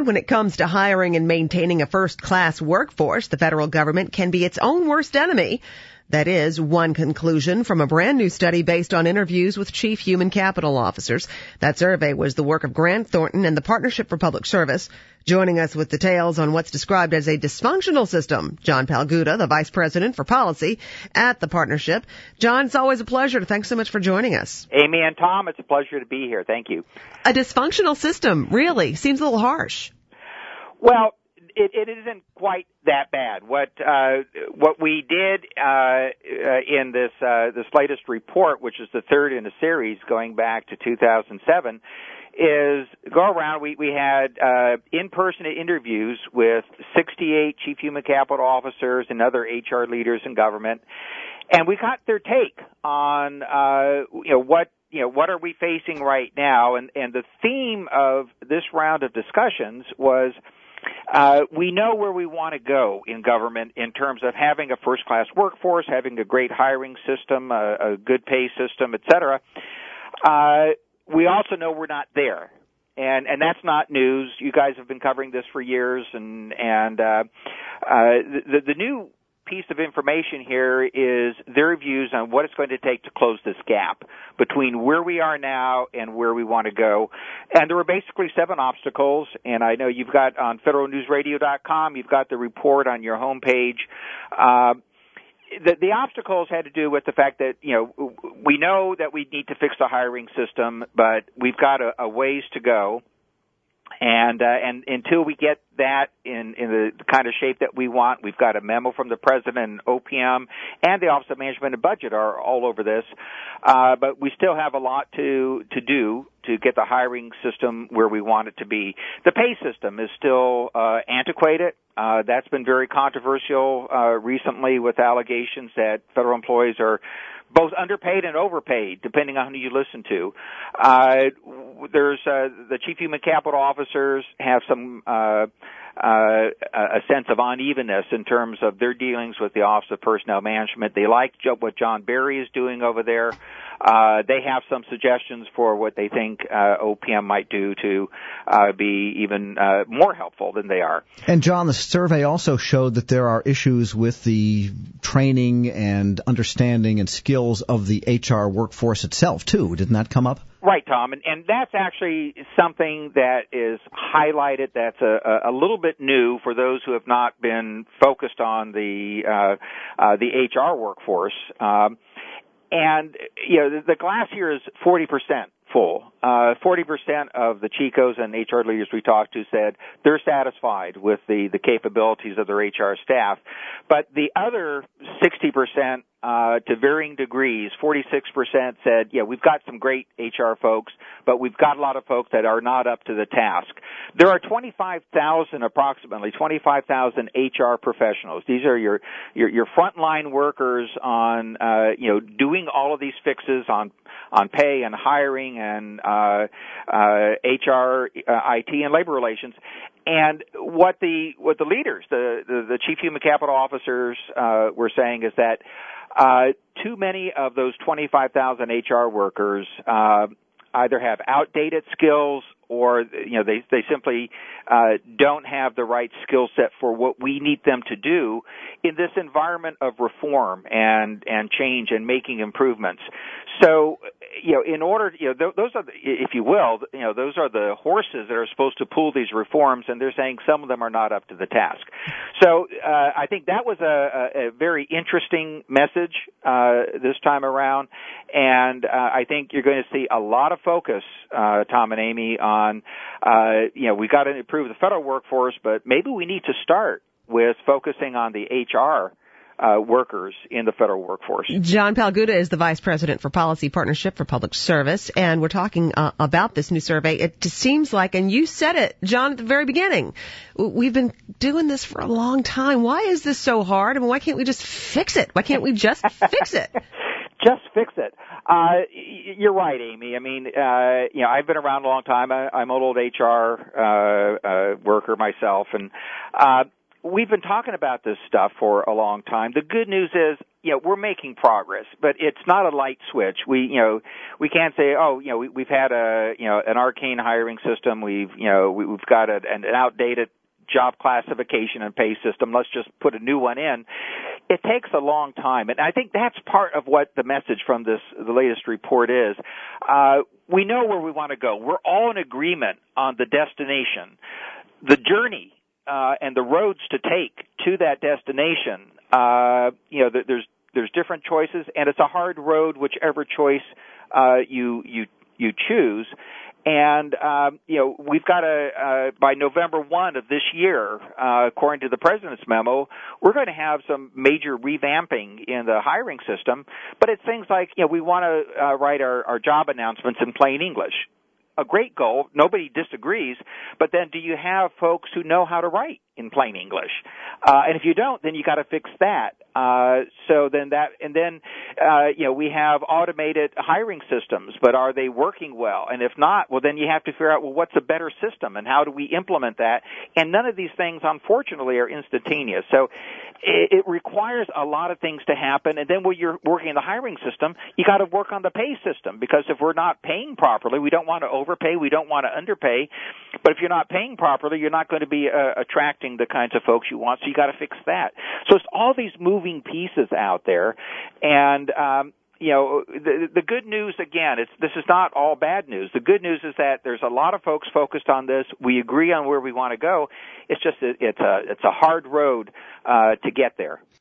When it comes to hiring and maintaining a first-class workforce, the federal government can be its own worst enemy. That is one conclusion from a brand new study based on interviews with chief human capital officers. That survey was the work of Grant Thornton and the Partnership for Public Service. Joining us with details on what's described as a dysfunctional system, John Palguda, the Vice President for Policy at the Partnership. John, it's always a pleasure. Thanks so much for joining us. Amy and Tom, it's a pleasure to be here. Thank you. A dysfunctional system, really? Seems a little harsh. Well, it isn't quite that bad. What we did in this latest report, which is the third in a series going back to 2007, is go around. We had in-person interviews with 68 chief human capital officers and other HR leaders in government, and we got their take on what are we facing right now, and the theme of this round of discussions was. We know where we want to go in government in terms of having a first-class workforce, having a great hiring system, a good pay system, et cetera. We also know we're not there. And that's not news. You guys have been covering this for years, and the new piece of information here is their views on what it's going to take to close this gap between where we are now and where we want to go. And there were basically 7 obstacles, and I know you've got on federalnewsradio.com, you've got the report on your homepage. The obstacles had to do with the fact that, we know that we need to fix the hiring system, but we've got a ways to go. And until we get that in the kind of shape that we want, we've got a memo from the President and OPM and the Office of Management and Budget are all over this. But we still have a lot to do to get the hiring system where we want it to be. The pay system is still antiquated. That's been very controversial recently with allegations that federal employees are both underpaid and overpaid, depending on who you listen to. There's the chief human capital officers have some a sense of unevenness in terms of their dealings with the Office of Personnel Management. They like what John Barry is doing over there. They have some suggestions for what they think OPM might do to be even more helpful than they are. And, John, the survey also showed that there are issues with the training and understanding and skills of the HR workforce itself, too. Didn't that come up? Right, Tom, and that's actually something that is highlighted. That's a little bit new for those who have not been focused on the HR workforce. And the glass here is 40% full. 40% of the Chicos and HR leaders we talked to said they're satisfied with the capabilities of their HR staff. But the other 60%, to varying degrees, 46% said, we've got some great HR folks, but we've got a lot of folks that are not up to the task. There are approximately 25,000 HR professionals. These are your frontline workers on, doing all of these fixes on pay and hiring and HR, IT, and labor relations. And what the leaders, the chief human capital officers, were saying is that too many of those 25,000 HR workers either have outdated skills or they simply don't have the right skill set for what we need them to do in this environment of reform and change and making improvements. So, in order, those are, if you will, those are the horses that are supposed to pull these reforms, and they're saying some of them are not up to the task. So, I think that was a very interesting message this time around, and I think you're going to see a lot of focus, Tom and Amy, on, we've got to improve the federal workforce, but maybe we need to start with focusing on the HR workers in the federal workforce. John Palguda is the Vice President for Policy Partnership for Public Service, and we're talking about this new survey. It just seems like, and you said it, John, at the very beginning, we've been doing this for a long time. Why is this so hard? I mean, why can't we just fix it? Why can't we just fix it? Just fix it. You're right, Amy. I mean, I've been around a long time. I'm an old HR worker myself, and we've been talking about this stuff for a long time. The good news is we're making progress, but it's not a light switch. We can't say, we've had an arcane hiring system. We've got an outdated job classification and pay system. Let's just put a new one in. It takes a long time, and I think that's part of what the message from the latest report is. We know where we want to go. We're all in agreement on the destination. The journey and the roads to take to that destination, there's different choices, and it's a hard road, whichever choice you choose. And we've got by November 1 of this year, according to the President's memo, we're going to have some major revamping in the hiring system. But it's things like, we want to write our job announcements in plain English. A great goal. Nobody disagrees. But then do you have folks who know how to write in plain English? And if you don't, then you got to fix that. We have automated hiring systems, but are they working well? And if not, well, then you have to figure out, what's a better system and how do we implement that? And none of these things, unfortunately, are instantaneous. So it requires a lot of things to happen. And then when you're working in the hiring system, you got to work on the pay system, because if we're not paying properly, we don't want to overpay, we don't want to underpay. But if you're not paying properly, you're not going to be attracting the kinds of folks you want. So you got to fix that. So it's all these moving pieces out there, and the good news, again, this is not all bad news. The good news is that there's a lot of folks focused on this. We agree on where we want to go. It's just it's a hard road to get there.